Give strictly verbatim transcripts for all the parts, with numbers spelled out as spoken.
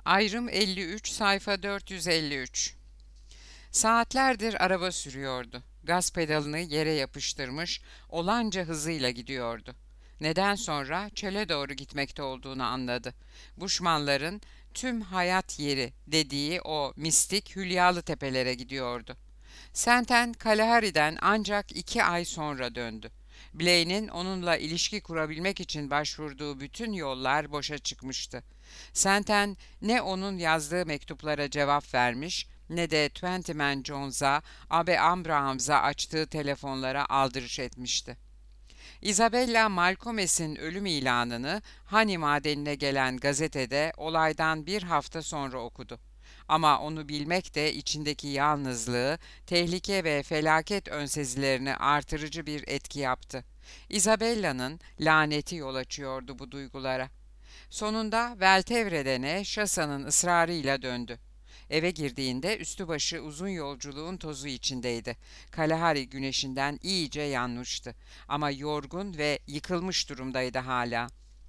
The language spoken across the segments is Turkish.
Ayrım elli üç, sayfa dört yüz elli üç. Saatlerdir araba sürüyordu. Gaz pedalını yere yapıştırmış, olanca hızıyla gidiyordu. Neden sonra çöle doğru gitmekte olduğunu anladı. Buşmanların tüm hayat yeri dediği o mistik hülyalı tepelere gidiyordu. Senten Kalahari'den ancak iki ay sonra döndü. Blaine'in onunla ilişki kurabilmek için başvurduğu bütün yollar boşa çıkmıştı. Senten ne onun yazdığı mektuplara cevap vermiş ne de Twentyman Jones'a, Abe Abrahams'a açtığı telefonlara aldırış etmişti. Isabella Malcolmes'in ölüm ilanını Hani madenine gelen gazetede olaydan bir hafta sonra okudu. Ama onu bilmek de içindeki yalnızlığı, tehlike ve felaket önsezilerini artırıcı bir etki yaptı. Isabella'nın laneti yol açıyordu bu duygulara. Sonunda Veltevreden'e Şasa'nın ısrarıyla döndü. Eve girdiğinde üstü başı uzun yolculuğun tozu içindeydi. Kalahari güneşinden iyice yanmıştı ama yorgun ve yıkılmış durumdaydı hala.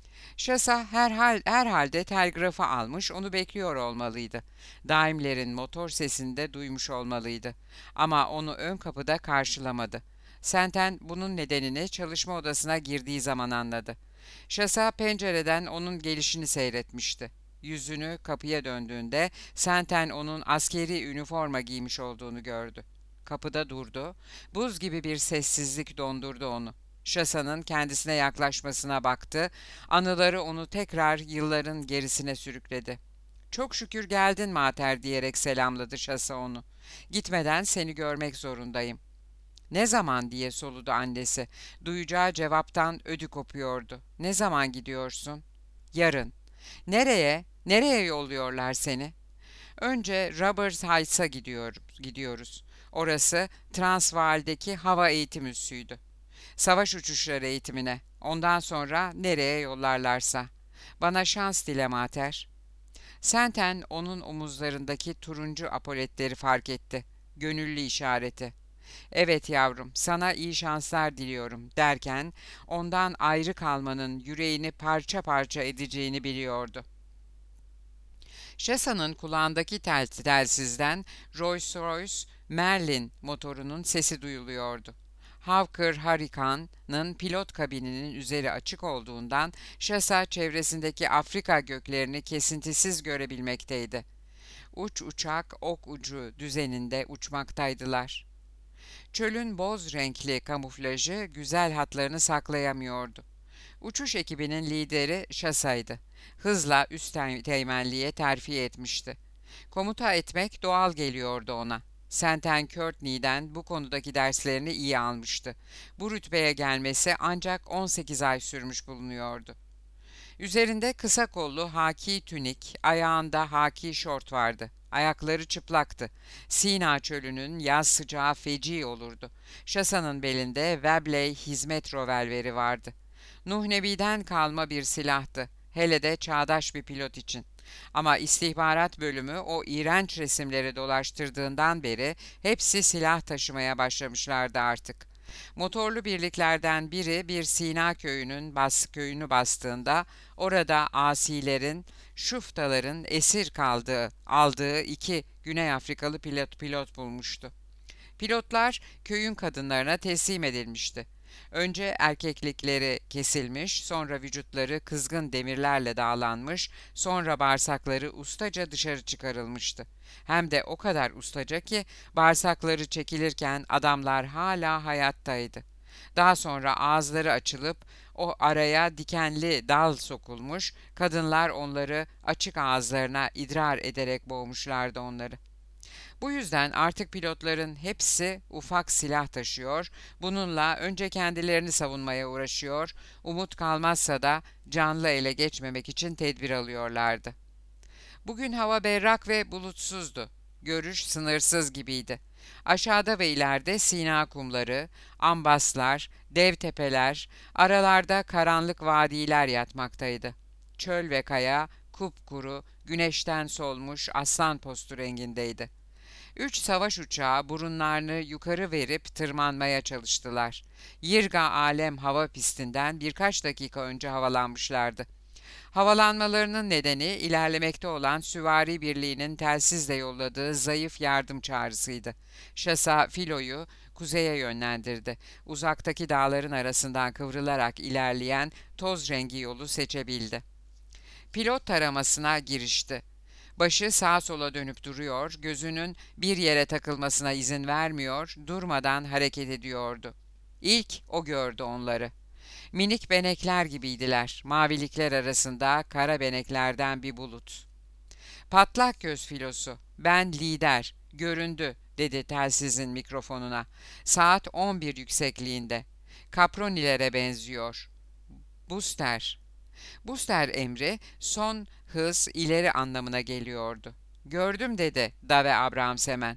Şasa herhal, herhalde telgrafı almış, onu bekliyor olmalıydı. Daimler'in motor sesini de duymuş olmalıydı. Ama onu ön kapıda karşılamadı. Senten bunun nedenini çalışma odasına girdiği zaman anladı. Şasa pencereden onun gelişini seyretmişti. Yüzünü kapıya döndüğünde Senten onun askeri üniforma giymiş olduğunu gördü. Kapıda durdu. Buz gibi bir sessizlik dondurdu onu. Şasa'nın kendisine yaklaşmasına baktı. Anıları onu tekrar yılların gerisine sürükledi. "Çok şükür geldin Mater," diyerek selamladı Şasa onu. "Gitmeden seni görmek zorundayım." "Ne zaman?" diye soludu annesi. Duyacağı cevaptan ödü kopuyordu. "Ne zaman gidiyorsun?" "Yarın." "Nereye? Nereye yolluyorlar seni?" "Önce Roberts Heights'a gidiyor, gidiyoruz. Orası Transvaal'deki hava eğitim üssüydü. Savaş uçuşları eğitimine. Ondan sonra nereye yollarlarsa. Bana şans dile Mater." Senten onun omuzlarındaki turuncu apoletleri fark etti. Gönüllü işareti. "Evet yavrum, sana iyi şanslar diliyorum," derken ondan ayrı kalmanın yüreğini parça parça edeceğini biliyordu. Şasa'nın kulağındaki tel telsizden Rolls-Royce Merlin motorunun sesi duyuluyordu. Hawker Hurricane'ın pilot kabininin üzeri açık olduğundan Şasa çevresindeki Afrika göklerini kesintisiz görebilmekteydi. Uç uçak ok ucu düzeninde uçmaktaydılar. Çölün boz renkli kamuflajı güzel hatlarını saklayamıyordu. Uçuş ekibinin lideri Şasa'ydı. Hızla üst teğmenliğe terfi etmişti. Komuta etmek doğal geliyordu ona. Senten Courtney'den bu konudaki derslerini iyi almıştı. Bu rütbeye gelmesi ancak on sekiz ay sürmüş bulunuyordu. Üzerinde kısa kollu haki tünik, ayağında haki şort vardı. Ayakları çıplaktı. Sina çölünün yaz sıcağı feci olurdu. Şasa'nın belinde Webley hizmet revolveri vardı. Nuh Nebi'den kalma bir silahtı. Hele de çağdaş bir pilot için. Ama istihbarat bölümü o iğrenç resimleri dolaştırdığından beri hepsi silah taşımaya başlamışlardı artık. Motorlu birliklerden biri bir Sina köyünün bas köyünü bastığında orada asilerin, şuftaların esir kaldığı, aldığı iki Güney Afrikalı pilot pilot bulmuştu. Pilotlar köyün kadınlarına teslim edilmişti. Önce erkeklikleri kesilmiş, sonra vücutları kızgın demirlerle dağlanmış, sonra bağırsakları ustaca dışarı çıkarılmıştı. Hem de o kadar ustaca ki bağırsakları çekilirken adamlar hala hayattaydı. Daha sonra ağızları açılıp o araya dikenli dal sokulmuş, kadınlar onları açık ağızlarına idrar ederek boğmuşlardı onları. Bu yüzden artık pilotların hepsi ufak silah taşıyor, bununla önce kendilerini savunmaya uğraşıyor, umut kalmazsa da canlı ele geçmemek için tedbir alıyorlardı. Bugün hava berrak ve bulutsuzdu. Görüş sınırsız gibiydi. Aşağıda ve ileride Sina kumları, ambaslar, dev tepeler, aralarda karanlık vadiler yatmaktaydı. Çöl ve kaya kupkuru, güneşten solmuş aslan postu rengindeydi. Üç savaş uçağı burunlarını yukarı verip tırmanmaya çalıştılar. Yirga Alem hava pistinden birkaç dakika önce havalanmışlardı. Havalanmalarının nedeni ilerlemekte olan süvari birliğinin telsizle yolladığı zayıf yardım çağrısıydı. Şasa filoyu kuzeye yönlendirdi. Uzaktaki dağların arasından kıvrılarak ilerleyen toz rengi yolu seçebildi. Pilot taramasına girişti. Başı sağa sola dönüp duruyor, gözünün bir yere takılmasına izin vermiyor, durmadan hareket ediyordu. İlk o gördü onları. Minik benekler gibiydiler, mavilikler arasında kara beneklerden bir bulut. Patlak göz filosu, ben lider, göründü, dedi telsizin mikrofonuna. Saat on bir yüksekliğinde. Kapronilere benziyor. Booster. Booster emri son hız ileri anlamına geliyordu. Gördüm, dedi Dave Abrams hemen.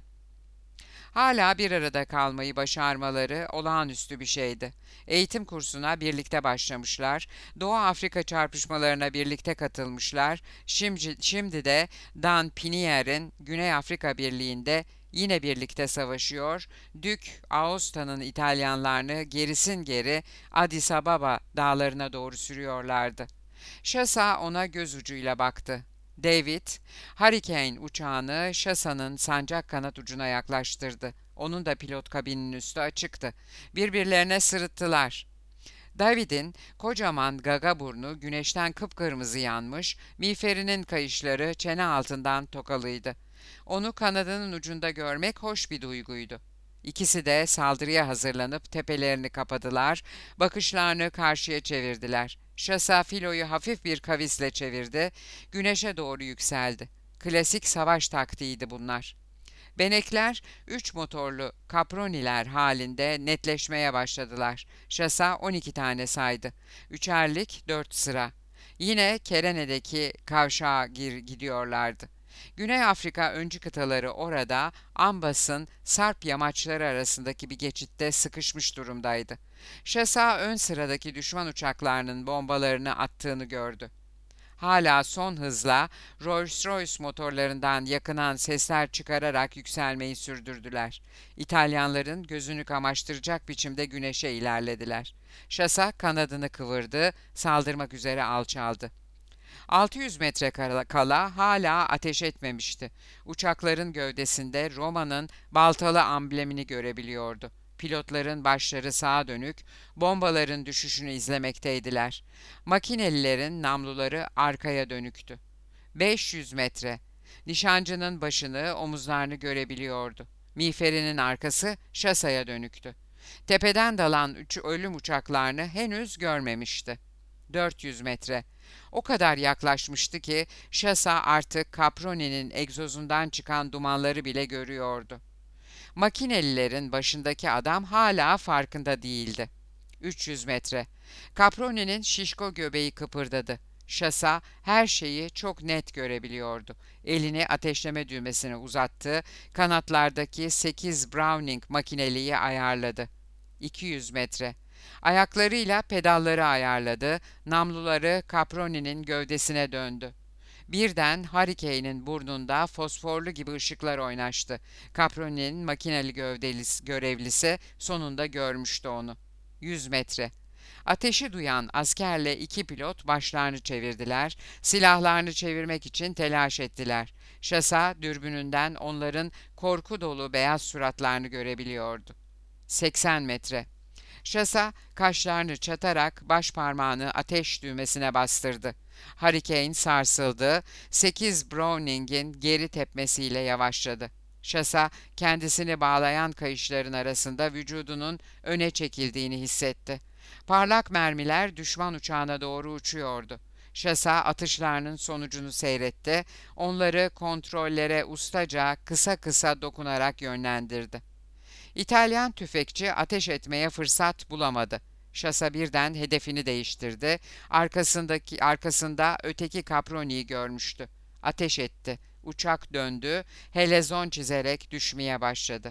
Hala bir arada kalmayı başarmaları olağanüstü bir şeydi. Eğitim kursuna birlikte başlamışlar, Doğu Afrika çarpışmalarına birlikte katılmışlar, şimdi, şimdi de Dan Pinier'in Güney Afrika Birliği'nde yine birlikte savaşıyor, Dük Aosta'nın İtalyanlarını gerisin geri Addis Ababa dağlarına doğru sürüyorlardı. Şasa ona göz ucuyla baktı. David, Hurricane uçağını Şasa'nın sancak kanat ucuna yaklaştırdı. Onun da pilot kabininin üstü açıktı. Birbirlerine sırıttılar. David'in kocaman gaga burnu güneşten kıpkırmızı yanmış, miğferinin kayışları çene altından tokalıydı. Onu kanadının ucunda görmek hoş bir duyguydu. İkisi de saldırıya hazırlanıp tepelerini kapadılar, bakışlarını karşıya çevirdiler. Şasa filoyu hafif bir kavisle çevirdi, güneşe doğru yükseldi. Klasik savaş taktiğiydi bunlar. Benekler üç motorlu kaproniler halinde netleşmeye başladılar. Şasa on iki tane saydı. Üçerlik dört sıra. Yine Kerene'deki kavşağa gir gidiyorlardı. Güney Afrika öncü kıtaları orada Ambas'ın Sarp yamaçları arasındaki bir geçitte sıkışmış durumdaydı. Şasa ön sıradaki düşman uçaklarının bombalarını attığını gördü. Hala son hızla Rolls-Royce motorlarından yakınan sesler çıkararak yükselmeyi sürdürdüler. İtalyanların gözünü kamaştıracak biçimde güneşe ilerlediler. Şasa kanadını kıvırdı, saldırmak üzere alçaldı. altı yüz metre kala hala ateş etmemişti. Uçakların gövdesinde Roma'nın baltalı amblemini görebiliyordu. Pilotların başları sağa dönük, bombaların düşüşünü izlemekteydiler. Makinelilerin namluları arkaya dönüktü. beş yüz metre. Nişancının başını, omuzlarını görebiliyordu. Miğferinin arkası şasaya dönüktü. Tepeden dalan üç ölüm uçaklarını henüz görmemişti. dört yüz metre. O kadar yaklaşmıştı ki şasa artık Caproni'nin egzozundan çıkan dumanları bile görüyordu. Makinelilerin başındaki adam hala farkında değildi. üç yüz metre. Caproni'nin şişko göbeği kıpırdadı. Şasa her şeyi çok net görebiliyordu. Elini ateşleme düğmesine uzattı, kanatlardaki sekiz Browning makineliği ayarladı. iki yüz metre. Ayaklarıyla pedalları ayarladı, namluları Caproni'nin gövdesine döndü. Birden Hurricane'in burnunda fosforlu gibi ışıklar oynaştı. Caproni'nin makineli gövdelisi, görevlisi sonunda görmüştü onu. Yüz metre. Ateşi duyan askerle iki pilot başlarını çevirdiler, silahlarını çevirmek için telaş ettiler. Şasa dürbününden onların korku dolu beyaz suratlarını görebiliyordu. seksen metre. Şasa kaşlarını çatarak baş parmağını ateş düğmesine bastırdı. Hurricane sarsıldı, sekiz Browning'in geri tepmesiyle yavaşladı. Şasa kendisini bağlayan kayışların arasında vücudunun öne çekildiğini hissetti. Parlak mermiler düşman uçağına doğru uçuyordu. Şasa atışlarının sonucunu seyretti, onları kontrollere ustaca kısa kısa dokunarak yönlendirdi. İtalyan tüfekçi ateş etmeye fırsat bulamadı. Şasa birden hedefini değiştirdi. Arkasındaki arkasında öteki Caproni'yi görmüştü. Ateş etti. Uçak döndü. Helezon çizerek düşmeye başladı.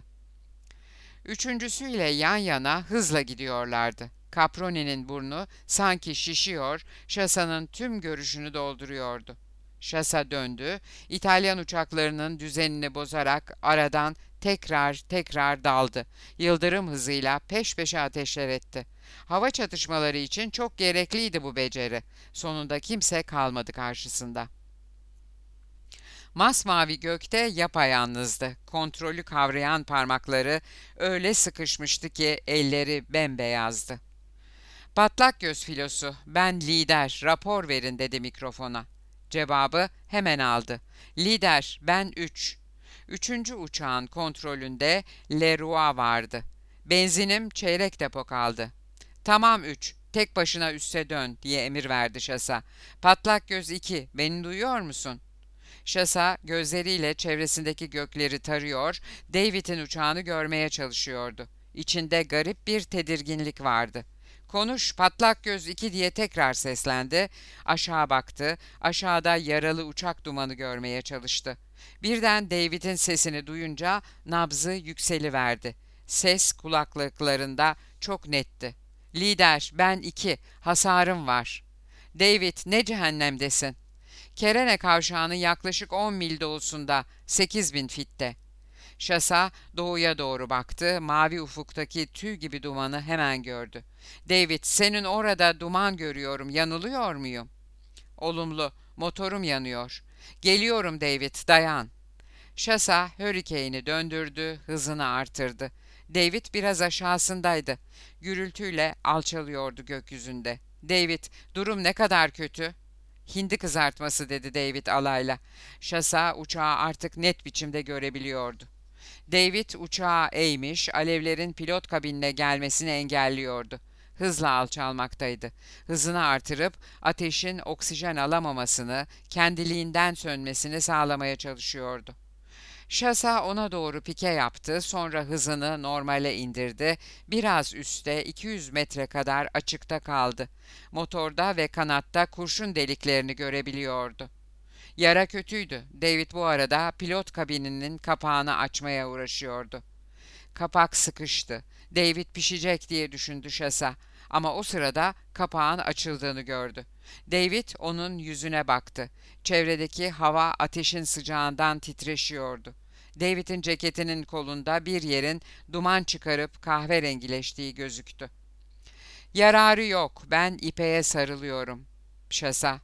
Üçüncüsüyle yan yana hızla gidiyorlardı. Caproni'nin burnu sanki şişiyor, şasanın tüm görüşünü dolduruyordu. Şasa döndü, İtalyan uçaklarının düzenini bozarak aradan tekrar tekrar daldı. Yıldırım hızıyla peş peşe ateşler etti. Hava çatışmaları için çok gerekliydi bu beceri. Sonunda kimse kalmadı karşısında. Masmavi gökte yapayalnızdı. Kontrolü kavrayan parmakları öyle sıkışmıştı ki elleri bembeyazdı. Patlak göz filosu, ben lider, rapor verin dedi mikrofona. Cevabı hemen aldı. Lider, ben üç. Üçüncü uçağın kontrolünde Leroy vardı. Benzinim çeyrek depo kaldı. Tamam üç, tek başına üste dön diye emir verdi Şasa. Patlak göz iki, beni duyuyor musun? Şasa gözleriyle çevresindeki gökleri tarıyor, David'in uçağını görmeye çalışıyordu. İçinde garip bir tedirginlik vardı. Konuş, patlak göz iki diye tekrar seslendi. Aşağı baktı, aşağıda yaralı uçak dumanı görmeye çalıştı. Birden David'in sesini duyunca nabzı yükseliverdi. Ses kulaklıklarında çok netti. Lider, ben iki, hasarım var. David, ne cehennemdesin? Kerene kavşağının yaklaşık on mil doğusunda, sekiz bin fitte. Şasa doğuya doğru baktı, mavi ufuktaki tüy gibi dumanı hemen gördü. David, senin orada duman görüyorum, yanılıyor muyum? Olumlu, motorum yanıyor. Geliyorum David, dayan. Şasa Hurricane'i döndürdü, hızını artırdı. David biraz aşağısındaydı. Gürültüyle alçalıyordu gökyüzünde. David, durum ne kadar kötü? Hindi kızartması dedi David alayla. Şasa uçağı artık net biçimde görebiliyordu. David uçağı eğmiş, alevlerin pilot kabinine gelmesini engelliyordu. Hızla alçalmaktaydı. Hızını artırıp ateşin oksijen alamamasını, kendiliğinden sönmesini sağlamaya çalışıyordu. Şasa ona doğru pike yaptı, sonra hızını normale indirdi. Biraz üstte iki yüz metre kadar açıkta kaldı. Motorda ve kanatta kurşun deliklerini görebiliyordu. Yara kötüydü. David bu arada pilot kabininin kapağını açmaya uğraşıyordu. Kapak sıkıştı. David pişecek diye düşündü Şasa. Ama o sırada kapağın açıldığını gördü. David onun yüzüne baktı. Çevredeki hava ateşin sıcağından titreşiyordu. David'in ceketinin kolunda bir yerin duman çıkarıp kahverengileştiği gözüktü. Yararı yok, ben ipeğe sarılıyorum. Şasa.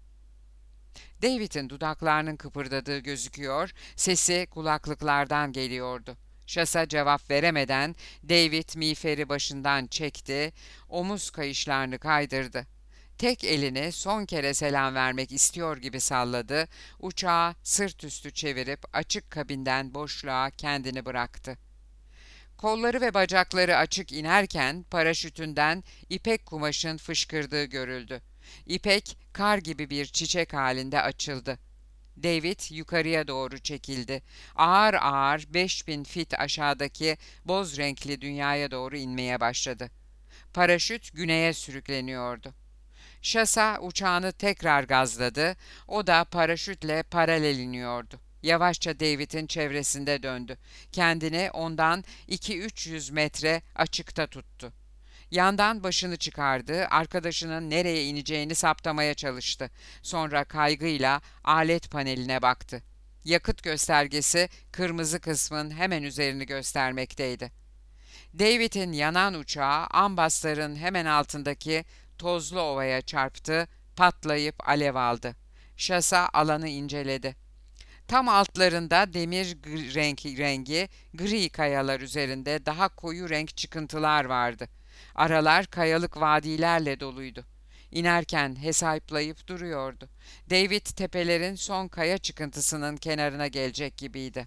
David'in dudaklarının kıpırdadığı gözüküyor, sesi kulaklıklardan geliyordu. Şasa cevap veremeden David miğferi başından çekti, omuz kayışlarını kaydırdı. Tek elini son kere selam vermek istiyor gibi salladı, uçağı sırt üstü çevirip açık kabinden boşluğa kendini bıraktı. Kolları ve bacakları açık inerken paraşütünden ipek kumaşın fışkırdığı görüldü. İpek kar gibi bir çiçek halinde açıldı. David yukarıya doğru çekildi. Ağır ağır beş bin fit aşağıdaki boz renkli dünyaya doğru inmeye başladı. Paraşüt güneye sürükleniyordu. Şasa uçağını tekrar gazladı. O da paraşütle paralel iniyordu. Yavaşça David'in çevresinde döndü. Kendini ondan iki üç yüz metre açıkta tuttu. Yandan başını çıkardı, arkadaşının nereye ineceğini saptamaya çalıştı. Sonra kaygıyla alet paneline baktı. Yakıt göstergesi kırmızı kısmın hemen üzerini göstermekteydi. David'in yanan uçağı ambasların hemen altındaki tozlu ovaya çarptı, patlayıp alev aldı. Şasa alanı inceledi. Tam altlarında demir rengi, rengi gri kayalar üzerinde daha koyu renk çıkıntılar vardı. Aralar kayalık vadilerle doluydu. İnerken hesaplayıp duruyordu. David tepelerin son kaya çıkıntısının kenarına gelecek gibiydi.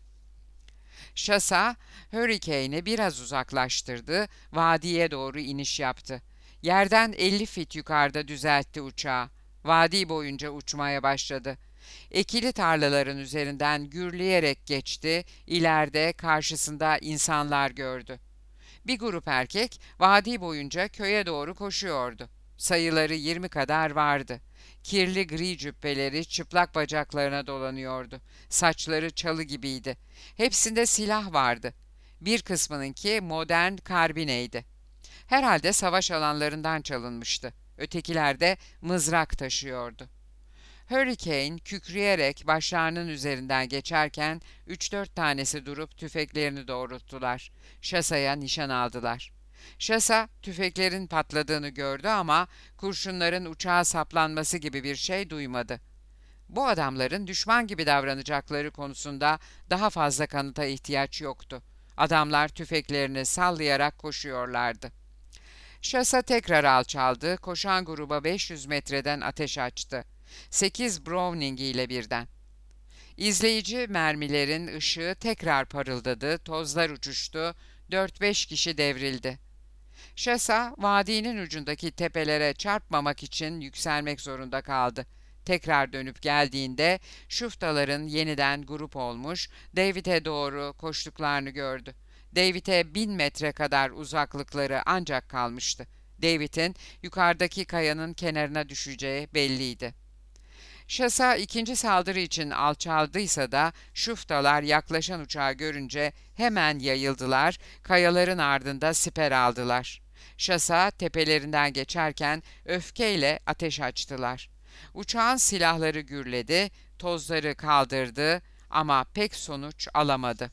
Şasa Hurricane'i biraz uzaklaştırdı, vadiye doğru iniş yaptı. Yerden elli fit yukarıda düzeltti uçağı. Vadi boyunca uçmaya başladı. Ekili tarlaların üzerinden gürleyerek geçti, ileride karşısında insanlar gördü. Bir grup erkek vadi boyunca köye doğru koşuyordu. Sayıları yirmi kadar vardı. Kirli gri cübbeleri çıplak bacaklarına dolanıyordu. Saçları çalı gibiydi. Hepsinde silah vardı. Bir kısmınınki modern karbineydi. Herhalde savaş alanlarından çalınmıştı. Ötekiler de mızrak taşıyordu. Hurricane kükreyerek başlarının üzerinden geçerken üç dört tanesi durup tüfeklerini doğrulttular. Chassa'ya nişan aldılar. Chassa tüfeklerin patladığını gördü ama kurşunların uçağa saplanması gibi bir şey duymadı. Bu adamların düşman gibi davranacakları konusunda daha fazla kanıta ihtiyaç yoktu. Adamlar tüfeklerini sallayarak koşuyorlardı. Chassa tekrar alçaldı, koşan gruba beş yüz metreden ateş açtı. Sekiz Browning ile birden. İzleyici mermilerin ışığı tekrar parıldadı, tozlar uçuştu, dört beş kişi devrildi. Chassa, vadinin ucundaki tepelere çarpmamak için yükselmek zorunda kaldı. Tekrar dönüp geldiğinde şuftaların yeniden grup olmuş, David'e doğru koştuklarını gördü. David'e bin metre kadar uzaklıkları ancak kalmıştı. David'in yukarıdaki kayanın kenarına düşeceği belliydi. Chassa ikinci saldırı için alçaldıysa da şuftalar yaklaşan uçağı görünce hemen yayıldılar, kayaların ardında siper aldılar. Chassa tepelerinden geçerken öfkeyle ateş açtılar. Uçağın silahları gürledi, tozları kaldırdı ama pek sonuç alamadı.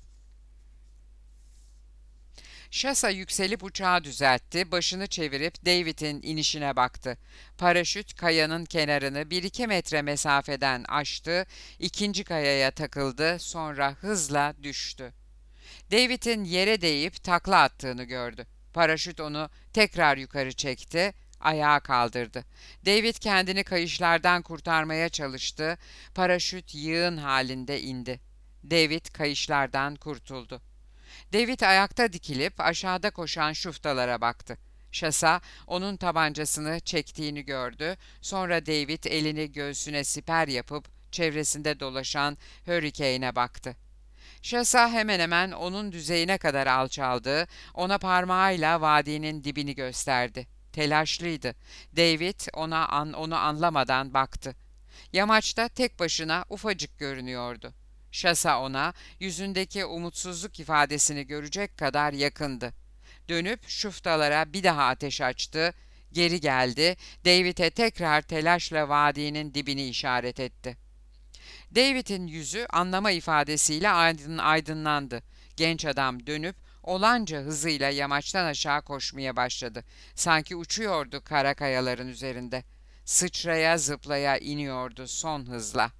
Chassa yükselip uçağı düzeltti, başını çevirip David'in inişine baktı. Paraşüt kayanın kenarını bir iki metre mesafeden aştı, ikinci kayaya takıldı, sonra hızla düştü. David'in yere değip takla attığını gördü. Paraşüt onu tekrar yukarı çekti, ayağa kaldırdı. David kendini kayışlardan kurtarmaya çalıştı, paraşüt yığın halinde indi. David kayışlardan kurtuldu. David ayakta dikilip aşağıda koşan şuftalara baktı. Chassa onun tabancasını çektiğini gördü. Sonra David elini göğsüne siper yapıp çevresinde dolaşan Hurricane'e baktı. Chassa hemen hemen onun düzeyine kadar alçaldı. Ona parmağıyla vadinin dibini gösterdi. Telaşlıydı. David ona an, onu anlamadan baktı. Yamaçta tek başına ufacık görünüyordu. Chassa ona yüzündeki umutsuzluk ifadesini görecek kadar yakındı. Dönüp şuftalara bir daha ateş açtı, geri geldi, David'e tekrar telaşla vadinin dibini işaret etti. David'in yüzü anlama ifadesiyle aydın, aydınlandı. Genç adam dönüp olanca hızıyla yamaçtan aşağı koşmaya başladı. Sanki uçuyordu kara kayaların üzerinde. Sıçraya zıplaya iniyordu son hızla.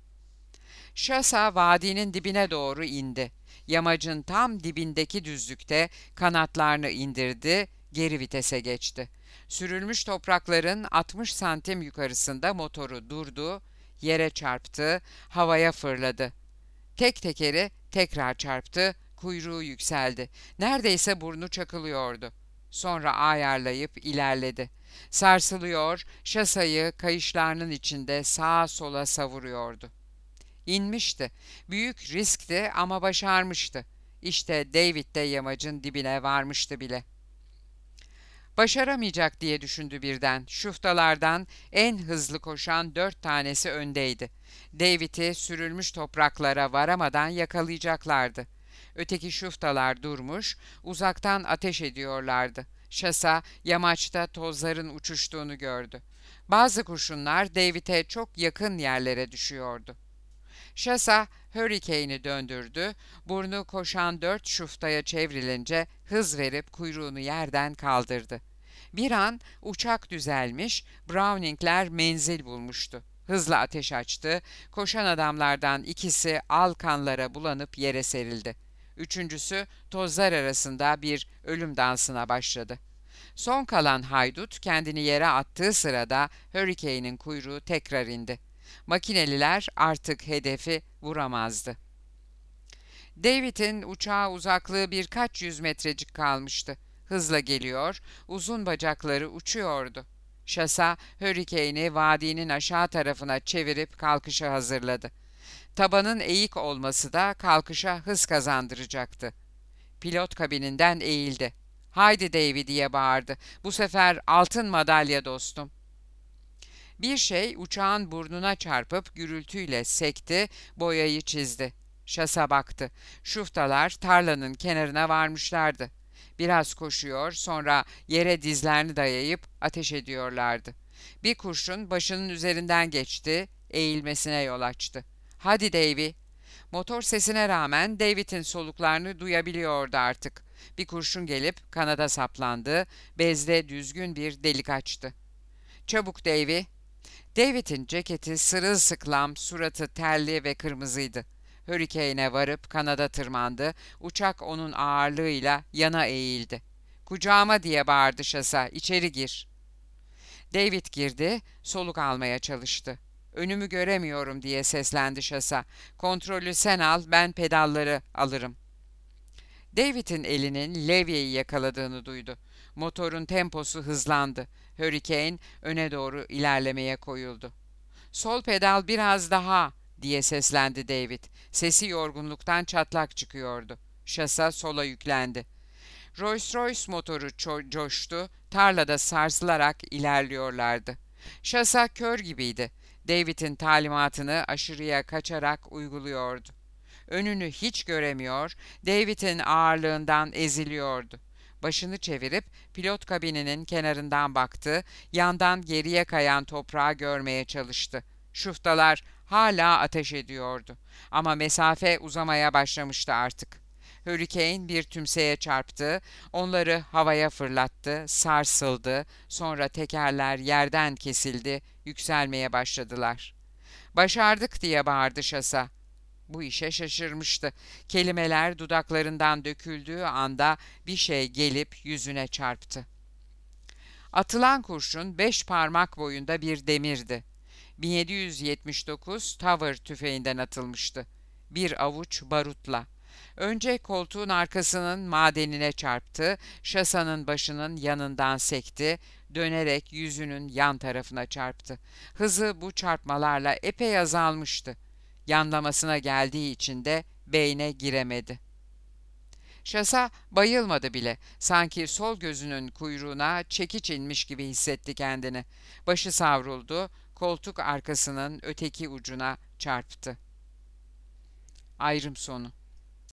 Chassa vadinin dibine doğru indi. Yamacın tam dibindeki düzlükte kanatlarını indirdi, geri vitese geçti. Sürülmüş toprakların altmış santim yukarısında motoru durdu, yere çarptı, havaya fırladı. Tek tekeri tekrar çarptı, kuyruğu yükseldi. Neredeyse burnu çakılıyordu. Sonra ayarlayıp ilerledi. Sarsılıyor, Chassa'yı kayışlarının içinde sağa sola savuruyordu. İnmişti. Büyük riskti ama başarmıştı. İşte David de yamacın dibine varmıştı bile. Başaramayacak diye düşündü birden. Şuftalardan en hızlı koşan dört tanesi öndeydi. David'i sürülmüş topraklara varamadan yakalayacaklardı. Öteki şuftalar durmuş, uzaktan ateş ediyorlardı. Chassa yamaçta tozların uçuştuğunu gördü. Bazı kurşunlar David'e çok yakın yerlere düşüyordu. Chassa Hurricane'i döndürdü, burnu koşan dört şuftaya çevrilince hız verip kuyruğunu yerden kaldırdı. Bir an uçak düzelmiş, Browning'ler menzil bulmuştu. Hızla ateş açtı, koşan adamlardan ikisi al kanlara bulanıp yere serildi. Üçüncüsü tozlar arasında bir ölüm dansına başladı. Son kalan haydut kendini yere attığı sırada Hurricane'in kuyruğu tekrar indi. Makineliler artık hedefi vuramazdı. David'in uçağa uzaklığı birkaç yüz metrecik kalmıştı. Hızla geliyor, uzun bacakları uçuyordu. Chassa, Hurricane'i vadinin aşağı tarafına çevirip kalkışa hazırladı. Tabanın eğik olması da kalkışa hız kazandıracaktı. Pilot kabininden eğildi. "Haydi Davy!" diye bağırdı. "Bu sefer altın madalya dostum." Bir şey uçağın burnuna çarpıp gürültüyle sekti, boyayı çizdi. Chassa baktı. Şuftalar tarlanın kenarına varmışlardı. Biraz koşuyor, sonra yere dizlerini dayayıp ateş ediyorlardı. Bir kurşun başının üzerinden geçti, eğilmesine yol açtı. "Hadi Davy!" Motor sesine rağmen David'in soluklarını duyabiliyordu artık. Bir kurşun gelip kanada saplandı, bezde düzgün bir delik açtı. "Çabuk Davy!" David'in ceketi sırılsıklam, suratı terli ve kırmızıydı. Hurricane'e varıp kanada tırmandı, uçak onun ağırlığıyla yana eğildi. "Kucağıma!" diye bağırdı şasa, "İçeri gir!" David girdi, soluk almaya çalıştı. "Önümü göremiyorum!" diye seslendi şasa. "Kontrolü sen al, ben pedalları alırım." David'in elinin levyeyi yakaladığını duydu. Motorun temposu hızlandı. Hurricane öne doğru ilerlemeye koyuldu. "Sol pedal biraz daha!" diye seslendi David. Sesi yorgunluktan çatlak çıkıyordu. Şasa sola yüklendi. Rolls-Royce motoru ço- coştu, tarlada sarsılarak ilerliyorlardı. Şasa kör gibiydi. David'in talimatını aşırıya kaçarak uyguluyordu. Önünü hiç göremiyor, David'in ağırlığından eziliyordu. Başını çevirip pilot kabininin kenarından baktı, yandan geriye kayan toprağı görmeye çalıştı. Şuftalar hala ateş ediyordu ama mesafe uzamaya başlamıştı artık. Hurricane bir tümseye çarptı, onları havaya fırlattı, sarsıldı, sonra tekerler yerden kesildi, yükselmeye başladılar. "Başardık!" diye bağırdı şasa. Bu işe şaşırmıştı. Kelimeler dudaklarından döküldüğü anda bir şey gelip yüzüne çarptı. Atılan kurşun beş parmak boyunda bir demirdi. bin yedi yüz yetmiş dokuz Tower tüfeğinden atılmıştı. Bir avuç barutla. Önce koltuğun arkasının madenine çarptı, şasanın başının yanından sekti, dönerek yüzünün yan tarafına çarptı. Hızı bu çarpmalarla epey azalmıştı. Yanlamasına geldiği için de beyne giremedi. Şasa bayılmadı bile. Sanki sol gözünün kuyruğuna çekiç inmiş gibi hissetti kendini. Başı savruldu, koltuk arkasının öteki ucuna çarptı. Ayrım sonu.